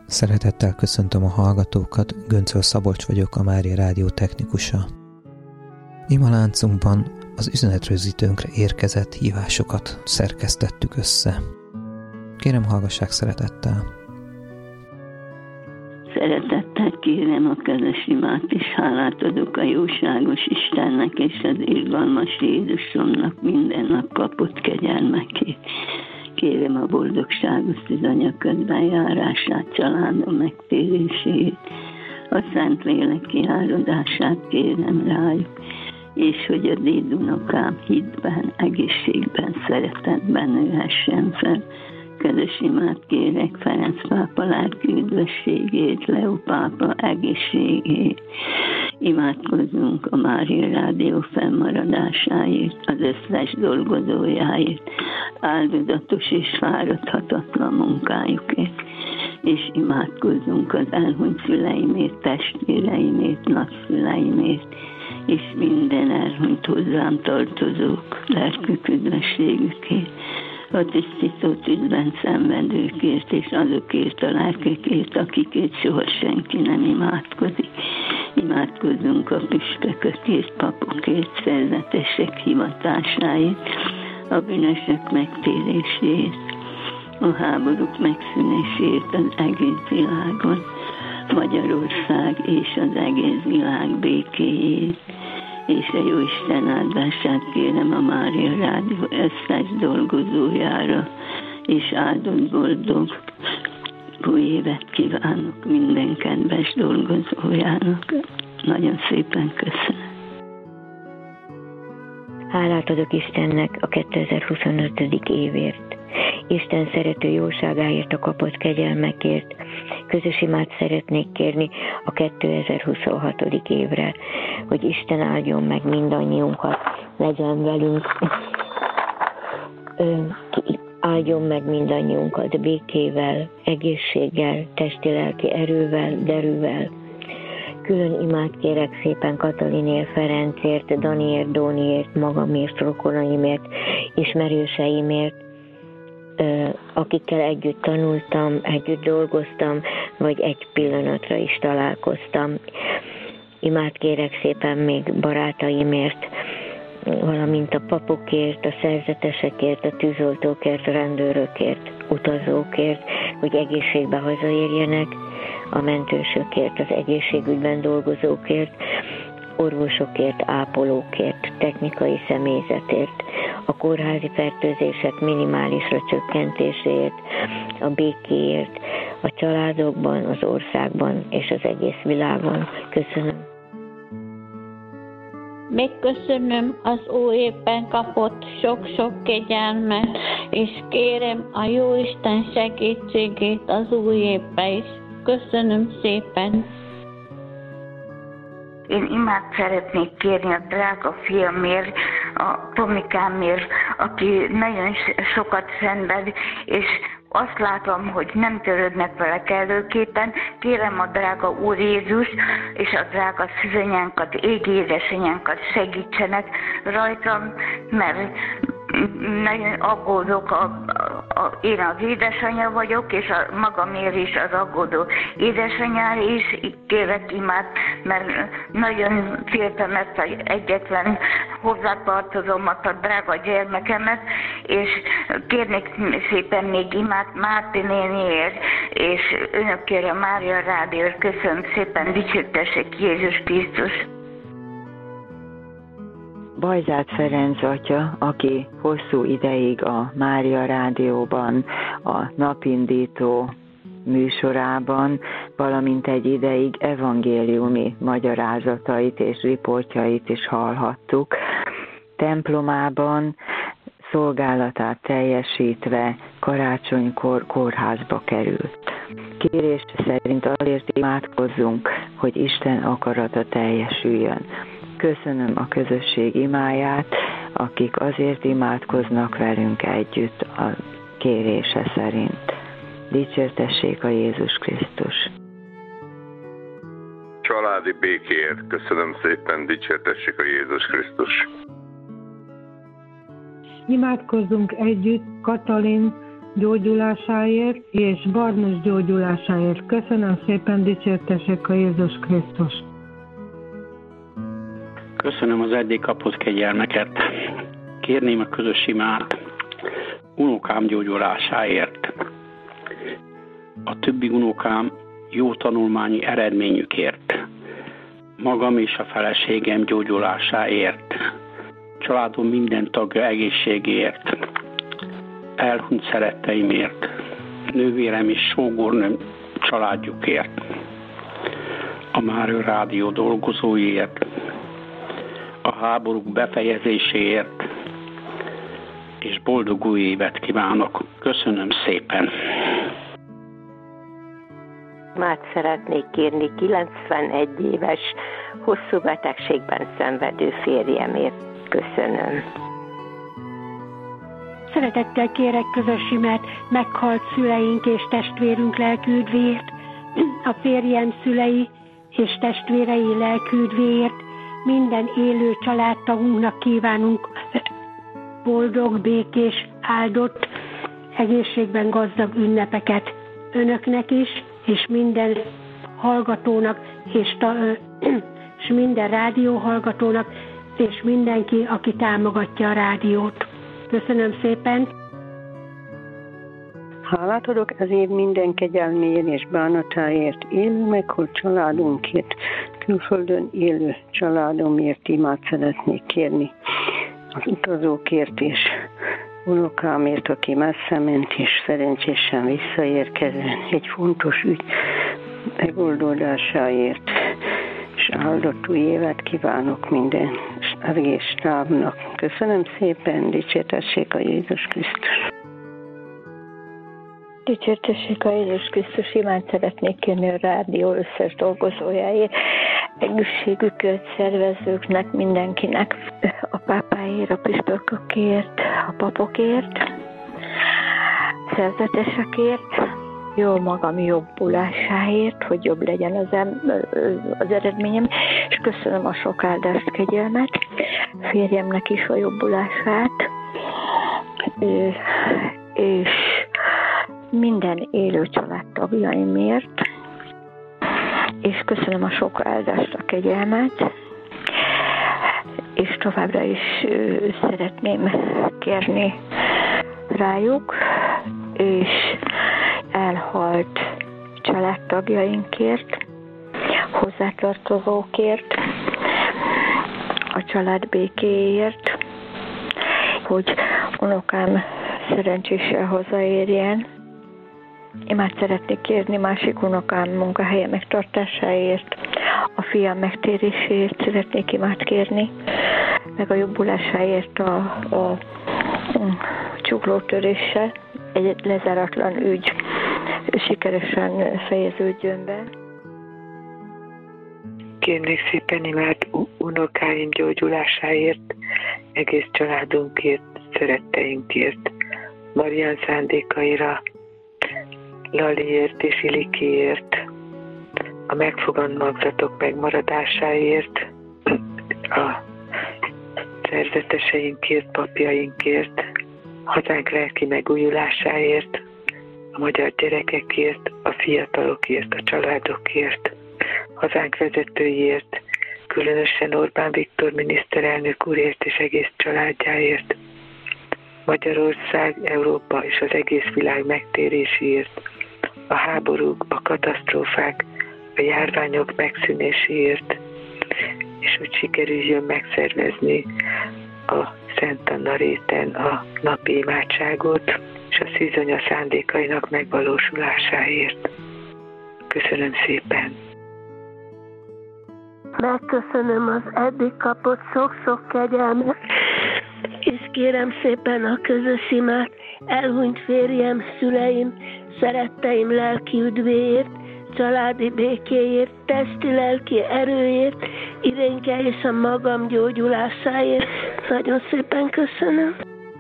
Szeretettel köszöntöm a hallgatókat, Göncöl Szabolcs vagyok, a Mária Rádió technikusa. Imaláncunkban az üzenetrögzítőnkre érkezett hívásokat szerkesztettük össze. Kérem, hallgassák szeretettel! Szeretettel kérem a közös imát, és hálát adok a jóságos Istennek és az irgalmas Jézusomnak minden nap kapott kegyelmekét. Kérem a boldogságos szűzanya közbenjárását, családom megtérését, a Szent Lélek kiáradását kérem rájuk, és hogy a dédunokám hitben, egészségben, szeretetben nőhessen fel. Közös imát kérek Ferenc pápa lelki üdvösségét, Leó pápa egészségét. Imádkozzunk a Mária Rádió fennmaradásáért, az összes dolgozójáért, áldozatos és fáradhatatlan munkájukért. És imádkozzunk az elhunyt szüleimért, testvéreimért, nagyszüleimért, és minden elhunyt hozzám tartozók lelkük üdvösségükért, a tisztító tűzben szenvedőkért, és azokért a lelkekért, akikért soha senki nem imádkozik. Imádkozzunk a püspökökért, papokért, szerzetesek hivatásáért, a bűnösök megtérését, a háborúk megszűnéséért az egész világon, Magyarország és az egész világ békéjét, és a Jóisten áldását kérem a Mária Rádió összes dolgozójára, és áldott boldog új évet kívánok minden kedves dolgozójának. Nagyon szépen köszönöm. Hálát adok Istennek a 2025. évért, Isten szerető jóságáért, a kapott kegyelmekért. Közös imát szeretnék kérni a 2026. évre, hogy Isten áldjon meg mindannyiunkat, legyen velünk, áldjon meg mindannyiunkat békével, egészséggel, testi-lelki erővel, derűvel. Külön imát kérek szépen Katalinért, Ferencért, Daniért, Dóniért, magamért, rokonaimért, ismerőseimért, akikkel együtt tanultam, együtt dolgoztam, vagy egy pillanatra is találkoztam. Imát kérek szépen még barátaimért, valamint a papokért, a szerzetesekért, a tűzoltókért, a rendőrökért, utazókért, hogy egészségbe hazaérjenek, a mentősökért, az egészségügyben dolgozókért, orvosokért, ápolókért, technikai személyzetért, a kórházi fertőzések minimálisra csökkentéséért, a békéért, a családokban, az országban és az egész világon. Köszönöm. Megköszönöm az új évben kapott sok-sok kegyelmet, és kérem a Jóisten segítségét az új évben is. Köszönöm szépen. Én imát szeretnék kérni a drága fiamért, a Tomikámért, aki nagyon sokat szenved, és azt látom, hogy nem törődnek vele kellőképpen. Kérem a drága Úr Jézus és a drága szűzanyánkat, égi édesanyánkat segítsenek rajtam, mert nagyon aggódok, én az édesanyja vagyok, és a magamért is az aggódó édesanyára is kérek imát, mert nagyon féltem ezt az egyetlen hozzátartozómat, a drága gyermekemet, és kérnék szépen még imát Márti néniért, és önökért a Mária Rádióért. Köszönöm szépen, dicsértessék Jézus Krisztus! Bajzát Ferenc atya, aki hosszú ideig a Mária Rádióban, a napindító műsorában, valamint egy ideig evangéliumi magyarázatait és riportjait is hallhattuk. Templomában szolgálatát teljesítve karácsonykor kórházba került. Kérés szerint azért imádkozzunk, hogy Isten akarata teljesüljön. Köszönöm a közösség imáját, akik azért imádkoznak velünk együtt a kérése szerint. Dicsértessék a Jézus Krisztus! Családi békéért köszönöm szépen, dicsértessék a Jézus Krisztus! Imádkozzunk együtt Katalin, gyógyulásáért és Barnos gyógyulásáért. Köszönöm szépen, dicsértessék a Jézus Krisztus! Köszönöm az eddig kapott kegyelmeket. Kérném a közös imát unokám gyógyulásáért. A többi unokám jó tanulmányi eredményükért. Magam és a feleségem gyógyulásáért. Családom minden tagja egészségéért. Elhunyt szeretteimért. Nővérem és sógornőm családjukért. A Mária Rádió dolgozóiért. A háborúk befejezéséért, és boldog új évet kívánok. Köszönöm szépen! Mát szeretnék kérni 91 éves, hosszú betegségben szenvedő férjemért. Köszönöm. Szeretettel kérek közös imát meghalt szüleink és testvérünk lelküdvéért, a férjem szülei és testvérei lelküdvéért, minden élő családtagunknak kívánunk boldog, békés, áldott, egészségben gazdag ünnepeket önöknek is, és minden hallgatónak, és minden rádióhallgatónak, és mindenki, aki támogatja a rádiót. Köszönöm szépen! Hálát adok ez év minden kegyelméért és bánatáért, élő meghalt családunkért, külföldön élő családomért imát szeretnék kérni. Az utazókért és unokámért, aki messze ment és szerencsésen visszaérkezzen, egy fontos ügy megoldásáért, és áldott új évet kívánok minden egész stábnak. Köszönöm szépen, dicsértessék a Jézus Krisztus! Dicsértessék a Jézus Krisztus, imát szeretnék kérni a rádió összes dolgozójáért, egészségükért, szervezőknek, mindenkinek, a pápáért, a püspökökért, a papokért, szerzetesekért, jó magam jobbulásáért, hogy jobb legyen az eredményem, és köszönöm a sok áldást, kegyelmet, férjemnek is a jobbulását, és minden élő családtagjaimért, és köszönöm a sok áldást, a kegyelmet, és továbbra is szeretném kérni rájuk, és elhalt családtagjainkért, hozzátartozókért, a család békéért, hogy unokám szerencséssel hazaérjen. Imát szeretnék kérni másik unokám munkahelye megtartásáért, a fiam megtéréséért szeretnék imát kérni, meg a jobbulásáért a csuklótöréssel, egy lezáratlan ügy sikeresen fejeződjön be. Kérnék szépen imát unokáim gyógyulásáért, egész családunkért, szeretteinkért, Marián szándékaira, Laliért és Ilikiért, a megfogant magzatok megmaradásáért, a szerzeteseinkért, papjainkért, hazánk lelki megújulásáért, a magyar gyerekekért, a fiatalokért, a családokért, hazánk vezetőiért, különösen Orbán Viktor miniszterelnök úrért és egész családjáért, Magyarország, Európa és az egész világ megtéréséért, a háborúk, a katasztrófák, a járványok megszűnéséért, és hogy sikerüljön megszervezni a Szent Anna réten a napi imádságot, és a Szűzanya szándékainak megvalósulásáért. Köszönöm szépen! Megköszönöm az eddig kapott sok-sok kegyelmet, és kérem szépen a közös imát elhunyt férjem, szüleim, szeretteim lelki üdvéért, családi békéért, testi-lelki erőért, Irénke és a magam gyógyulásáért. Nagyon szépen köszönöm.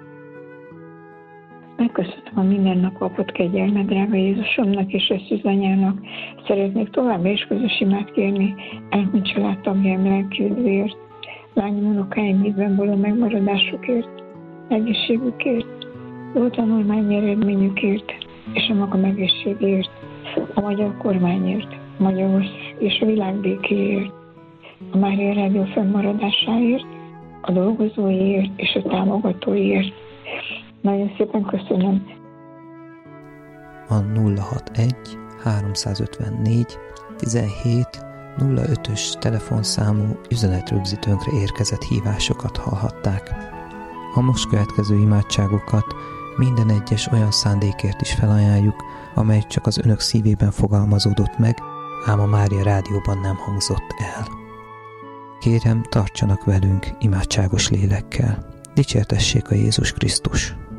Megköszönöm a minden nap kapott kegyelmet, drága Jézusomnak és a Szűzanyának. Szeretnék továbbra is közös imát kérni elhunyt családtagjaim lelki üdvéért, lányom unokáim hídben való megmaradásukért, egészségükért, jó tanulmányi eredményükért és a magam egészségért, a magyar kormányért, Magyarország és a világ békéért, a Mária Rádió fennmaradásáért, a dolgozóiért és a támogatóiért. Nagyon szépen köszönöm. A 061 354 17 05-ös telefonszámú üzenetrögzítőnkre érkezett hívásokat hallhatták. A most következő imádságokat minden egyes olyan szándékért is felajánljuk, amely csak az önök szívében fogalmazódott meg, ám a Mária Rádióban nem hangzott el. Kérem, tartsanak velünk imádságos lélekkel. Dicsértessék a Jézus Krisztus!